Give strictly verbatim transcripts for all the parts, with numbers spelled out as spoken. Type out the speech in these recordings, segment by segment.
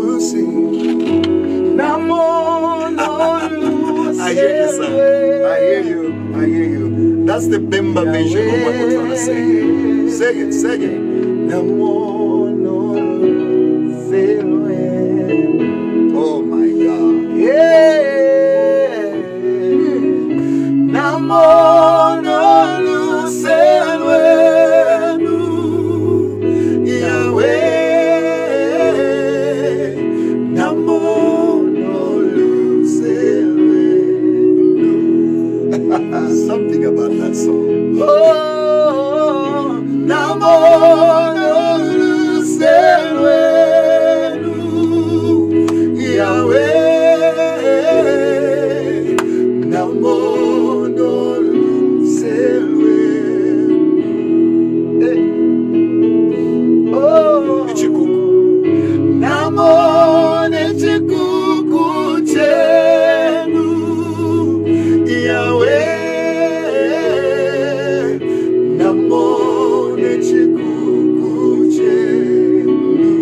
will sing. Namo no I hear you, son. I hear you. I hear you. That's the Bemba version of what we're trying to say here. Say it, say it. Namo no Oh my God. Yeah. Namo no Yahweh. Namo no Something about that song. Oh, Namo no Yahweh. Namo no Oh, Ichikuku. Namo Nechikuku chenu Yahweh. Namo Nechikuku chenu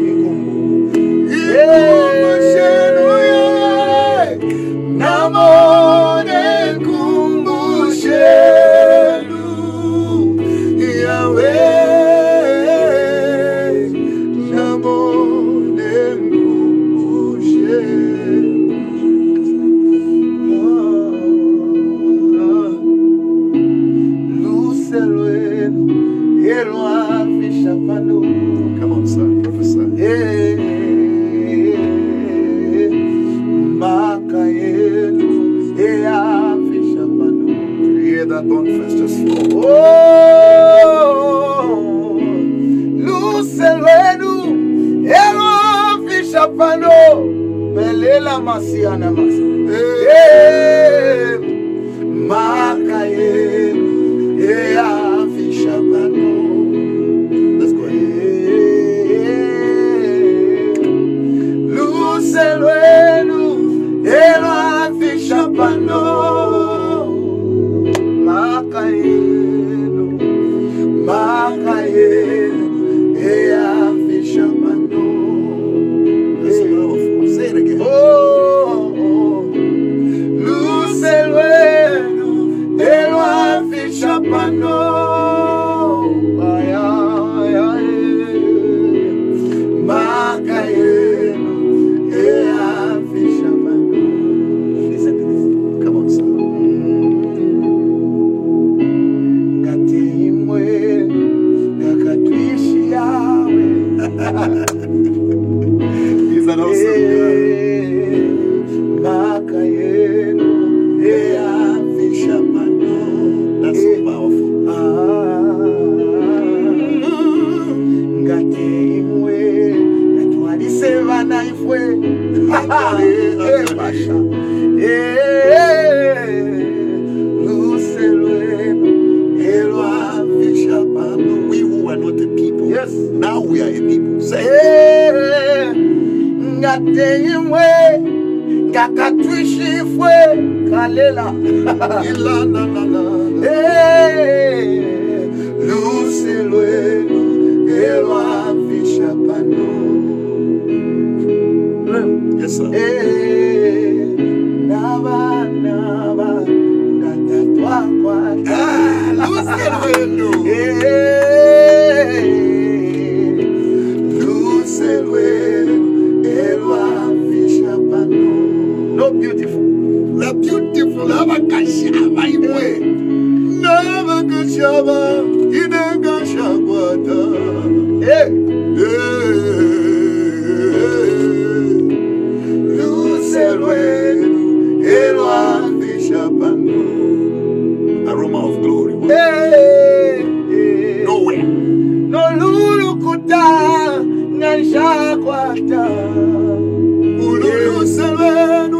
Ikumbu chenu Yahweh. Namo Nekumbu chenu Yahweh. Come on, son, prophesy. Hear that boniface just flow. Oh, Lucelenu, Elo Fishapano, Belela Masiana Masa. Makayenu, Ea Fishapano. Let's go ahead. Lucelenu, Elo Fishapano. Makayenu, Makayenu, Ea Fishapano. That's powerful. Say it again. Oh, oh. Lucelenu, Elo Fishapano. Ay, ay, ay. Makayenu, Ea Fishapano. Listen to this. Come on, son. He's an awesome God. That's so powerful. We who are not a people, Yes. now we are a people. Say it. Ngateyimwe ngakatwishifwe kalela Ila na na na. Lucelwenu elwa fishapano. Yes, sir. Naba naba ngatatwa kwa Ah, Lucelwenu. No beautiful. La beautiful Abakashaba Iwe. Nabakashaba Inagashagwata. Hey. Lucelwenu Elwa Fishapano. Aroma of glory. Hey. Nowhere. No lulukuta Nanshakwata. Lucelwenu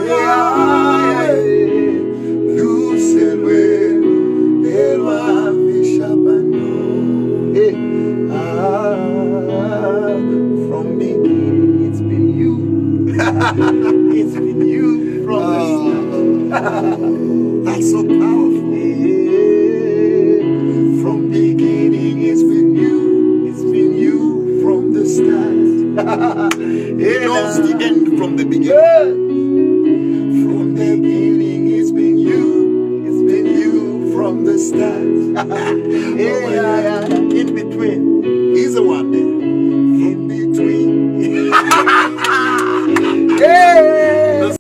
Lucelwenu Elwa Fishapano. Hey. Ah, from beginning it's been you. It's been you from the start. That's so powerful. Yeah. From beginning it's been you. It's been you from the start. He knows the end from the beginning. Yeah. From the beginning, it's been you. It's been you from the start. Oh, Yeah, my God. yeah, yeah. In between. He's the one there.